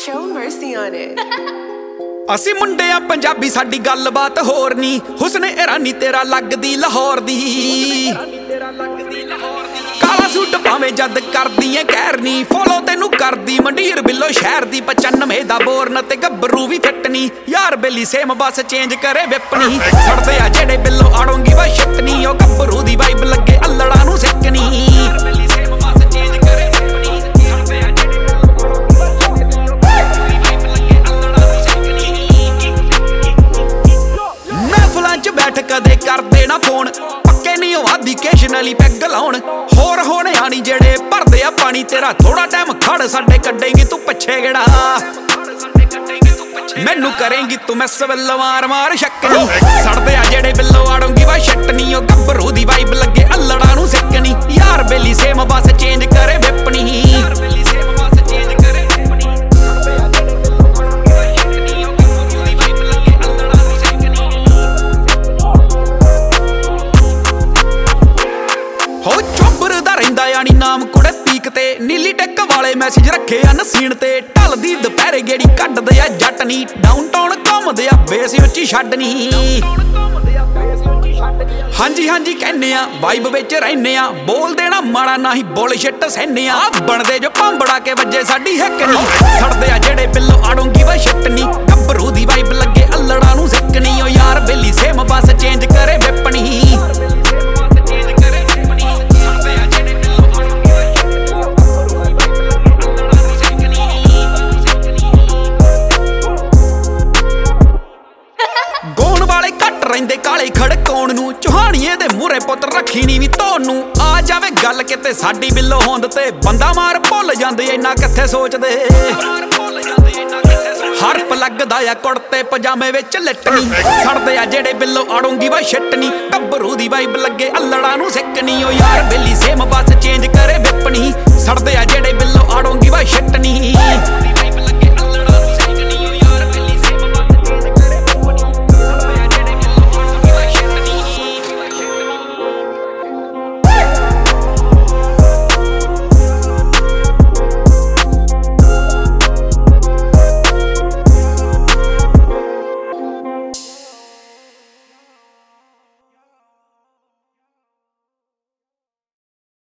Show mercy on it. ਅਸੀਂ ਮੁੰਡੇ ਆ ਪੰਜਾਬੀ ਸਾਡੀ ਗੱਲਬਾਤ ਹੋਰ ਨੀ ਹੁਸਨੇ ਇਰਾਨੀ ਤੇਰਾ ਲੱਗਦੀ ਲਾਹੌਰ ਦੀ ਕਾਲਾ ਸੂਟ ਭਾਵੇਂ ਜਦ ਕਰਦੀ ਏ ਕਹਿਰ ਨੀ ਫੋਲੋ ਤੈਨੂੰ ਕਰਦੀ ਮੰਡੀਰ ਬਿੱਲੋ ਸ਼ਹਿਰ ਦੀ 95 ਦਾ ਬੋਰਨ ਤੇ ਗੱਭਰੂ ਵੀ ਫਿੱਟਨੀ ਯਾਰ ਬੇਲੀ ਸੇਮ ਬਸ ਚੇਂਜ ਕਰੇ ਵਿਪਨੀ ਛੜਦੇ ਆ ਜਿਹੜੇ ਬਿੱਲੋ ਆੜੋਂਗੀ ਵਾ ਛਟਨੀ ਉਹ ਗੱਭਰੂ ਦੀ ਵਾਈਬ ਲੱਗੇ ਅੱਲੜਾਂ ਨੂੰ ਸਿੱਕਨੀ ਬੈਠ ਕਦੇ ਕਰਦੇ ਨਾ ਫੋਨ ਪੱਕੇ ਨਹੀਂ ਆਦੀ ਕੇਸ਼ਨਲੀ ਪੈਗ ਲਾਉਣ ਹੋਰ ਹੋਣੇ ਆਣੀ ਜਿਹੜੇ ਭਰਦੇ ਆ ਪਾਣੀ ਤੇਰਾ ਥੋੜਾ ਟਾਈਮ ਖੜ ਸਾਡੇ ਕੱਢੇਂਗੀ ਤੂੰ ਪਿੱਛੇ ਗੇੜਾ ਮੈਨੂੰ ਕਰੇਂਗੀ ਤੂੰ ਮੈਸ ਵੱਲੋਂ ਮਾਰ ਸ਼ੱਕ ਨਹੀਂ ਸੜਦੇ ਆ ਜਿਹੜੇ ਬਿੱਲੋ ਆੜੋਂਗੀ ਵਾ ਛਟਨੀ ਉਹ ਗੱਭਰੂ ਦੀ ਵਾਈਬ ਲੱਗੇ ਅੱਲੜਾਂ ਨੂੰ ਸਿੱਕਣੀ ਯਾਰ ਬੇਲੀ ਸੇਮ ਬਸ ਚੇਂਜ ਕਰੇ ਵਿਪਣੀ ਯਾਨੀ ਨਾਮ ਕੁੜੇ ਪੀਕ ਤੇ ਨੀਲੀ ਟਿੱਕ ਵਾਲੇ ਮੈਸੇਜ ਰੱਖੇ ਆ ਨਸੀਣ ਤੇ ਢਲਦੀ ਦੁਪਹਿਰੇ ਗੇੜੀ ਕੱਢਦੇ ਆ ਜੱਟ ਨੀ ਡਾਊਨਟਾਊਨ ਘੁੰਮਦੇ ਆ ਬੇਸ ਉੱਚੀ ਛੱਡਨੀ ਹਾਂਜੀ ਹਾਂਜੀ ਕਹਿੰਨੇ ਆ ਵਾਈਬ ਵਿੱਚ ਰਹਿੰਨੇ ਆ ਬੋਲ ਦੇਣਾ ਮਾੜਾ ਨਾਹੀਂ ਬੁਲਸ਼ਿਟ ਸਹਿਨੇ ਆ ਬਣਦੇ ਜੋ ਭੰਬੜਾ ਕੇ ਵੱਜੇ ਸਾਡੀ ਹਿੱਕ ਨੀ ਸੜਦੇ ਆ ਜਿਹੜੇ ਬਿੱਲੋ ਆੜੋਂਗੀ ਵਾ ਛਟਨੀ ਗੱਭਰੂ ਦੀ ਵਾਈਬ ਲੱਗੇ ਅੱਲੜਾਂ ਨੂੰ ਸਿੱਕਣੀ ਓ ਯਾਰ ਬੇਲੀ ਸੇਮ ਬਸ ਚੇਂਜ ਕਰੇ ਵਿਪਣੀ ਰਹਿੰਦੇ ਕਾਲੇ ਖੜਕਾਉਣ ਨੂੰ ਚੋਹਾਣੀਏ ਦੇ ਮੂਹਰੇ ਪੁੱਤ ਰੱਖੀ ਨੀ ਵੀ ਤੁਹਾਨੂੰ ਆ ਜਾਵੇ ਗੱਲ ਕਿਤੇ ਸਾਡੀ ਬਿੱਲੋ ਹੋਂਦ ਤੇ ਬੰਦਾ ਮਾਰ ਭੁੱਲ ਜਾਂਦੇ ਇੰਨਾ ਕਿੱਥੇ ਸੋਚਦੇ ਹਰਪ ਲੱਗਦਾ ਆ ਕੁੜਤੇ ਪਜਾਮੇ ਵਿੱਚ ਲਿਟਣੀ ਸੜਦੇ ਆ ਜਿਹੜੇ ਬਿੱਲੋ ਆੜੋਂਗੀ ਵਾ ਛਟਨੀ ਗੱਭਰੂ ਦੀ ਵਾਈਬ ਲੱਗੇ ਅੱਲੜਾਂ ਨੂੰ ਸਿੱਕਣੀ ਓ ਯਾਰ ਬੇਲੀ ਸੇਮ ਬਸ ਚੇਂਜ ਕਰੇ ਵਿਪਣੀ ਸੜਦੇ ਆ ਜਿਹੜੇ ਬਿੱਲੋ ਆੜੋਂਗੀ ਵਾ ਛਟਨੀ